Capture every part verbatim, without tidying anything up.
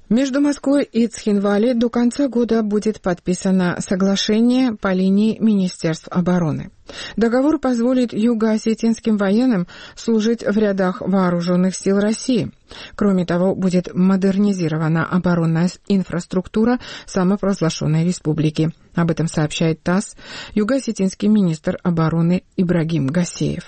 Между Москвой и Цхинвали до конца года будет подписано соглашение по линии Министерств обороны. Договор позволит юго-осетинским военным служить в рядах вооруженных сил России. Кроме того, будет модернизирована оборонная инфраструктура самопровозглашенной республики. Об этом сообщает ТАСС юго-осетинский министр обороны Ибрагим Гасеев.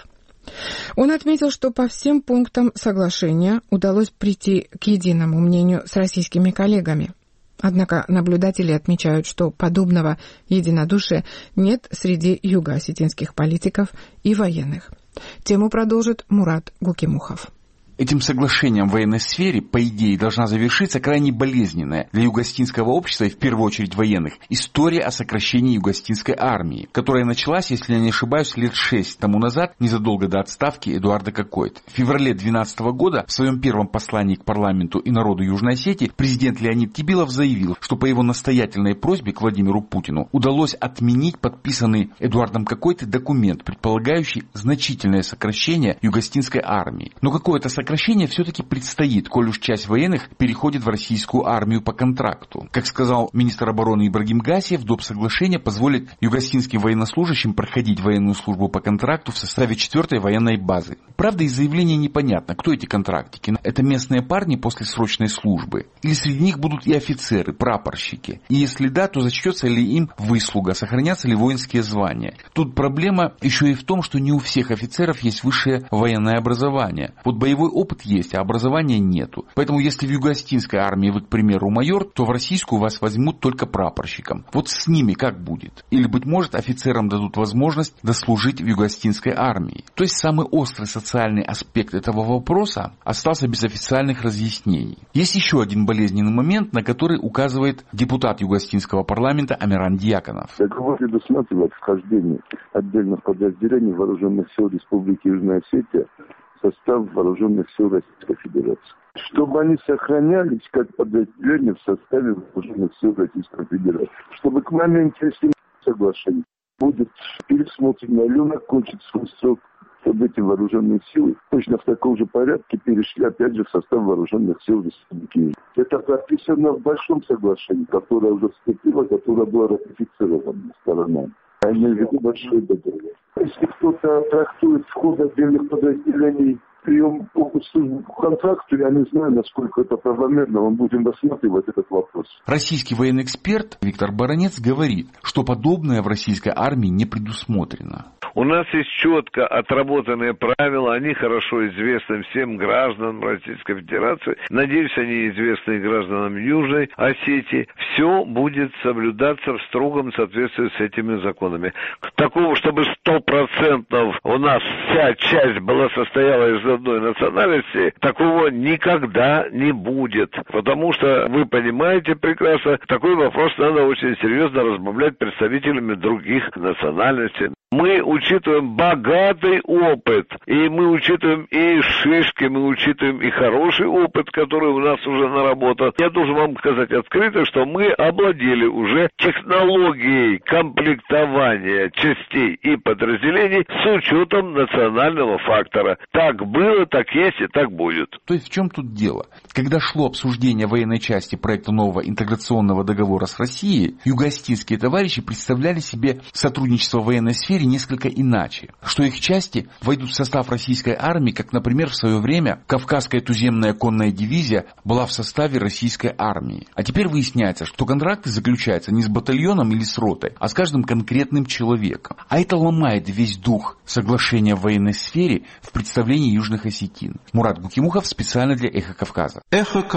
Он отметил, что по всем пунктам соглашения удалось прийти к единому мнению с российскими коллегами. Однако наблюдатели отмечают, что подобного единодушия нет среди юго-осетинских политиков и военных. Тему продолжит Мурат Гукимухов. Этим соглашением в военной сфере, по идее, должна завершиться крайне болезненная для юго-осетинского общества и в первую очередь военных история о сокращении юго-осетинской армии, которая началась, если я не ошибаюсь, лет шесть тому назад, незадолго до отставки Эдуарда Кокойт. В феврале две тысячи двенадцатого года в своем первом послании к парламенту и народу Южной Осетии президент Леонид Кибилов заявил, что по его настоятельной просьбе к Владимиру Путину удалось отменить подписанный Эдуардом Кокойтой документ, предполагающий значительное сокращение юго-осетинской армии. Но какое-то сокращение Сокращение все-таки предстоит, коль уж часть военных переходит в российскую армию по контракту. Как сказал министр обороны Ибрагим Гасеев, доп. Соглашение позволит юго-осетинским военнослужащим проходить военную службу по контракту в составе четвертой военной базы. Правда, из заявления непонятно, кто эти контрактики. Это местные парни после срочной службы? Или среди них будут и офицеры, прапорщики? И если да, то зачтется ли им выслуга, сохранятся ли воинские звания? Тут проблема еще и в том, что не у всех офицеров есть высшее военное образование. Вот боевой опыт есть, а образования нету. Поэтому если в юго-осетинской армии вы, к примеру, майор, то в российскую вас возьмут только прапорщиком. Вот с ними как будет? Или, быть может, офицерам дадут возможность дослужить в юго-осетинской армии? То есть самый острый социальный аспект этого вопроса остался без официальных разъяснений. Есть еще один болезненный момент, на который указывает депутат юго-осетинского парламента Амиран Дьяконов. Договор предусматривает вхождение отдельных подразделений вооруженных сил Республики Южная Осетия в состав вооруженных сил Российской Федерации. Чтобы они сохранялись как подразделения в составе вооруженных сил Российской Федерации. Чтобы к моменту, если соглашение будет пересмотрено или он окончит свой срок, чтобы эти вооруженные силы точно в таком же порядке перешли опять же в состав вооруженных сил Республики. Это прописано в большом соглашении, которое уже вступило, которое было ратифицировано сторонами. Я имею в виду большой договор. Если кто-то трактует вход отдельных подразделений прием службы по контракту, я не знаю, насколько это правомерно, мы будем рассматривать этот вопрос. Российский военный эксперт Виктор Баранец говорит, что подобное в российской армии не предусмотрено. У нас есть четко отработанные правила, они хорошо известны всем гражданам Российской Федерации. Надеюсь, они известны и гражданам Южной Осетии. Все будет соблюдаться в строгом соответствии с этими законами. Такого, чтобы сто процентов у нас вся часть была состояла из одной национальности, такого никогда не будет. Потому что, вы понимаете прекрасно, такой вопрос надо очень серьезно разбавлять представителями других национальностей. Мы учитываем богатый опыт, и мы учитываем и шишки, мы учитываем и хороший опыт, который у нас уже наработан. Я должен вам сказать открыто, что мы овладели уже технологией комплектования частей и подразделений с учетом национального фактора. Так было, так есть и так будет. То есть в чем тут дело? Когда шло обсуждение военной части проекта нового интеграционного договора с Россией, юго-осетинские товарищи представляли себе сотрудничество в военной сфере несколько иначе, что их части войдут в состав российской армии, как, например, в свое время Кавказская туземная конная дивизия была в составе российской армии. А теперь выясняется, что контракты заключаются не с батальоном или с ротой, а с каждым конкретным человеком. А это ломает весь дух соглашения в военной сфере в представлении южных осетин. Мурат Гукимухов специально для Эхо Кавказа. Эхо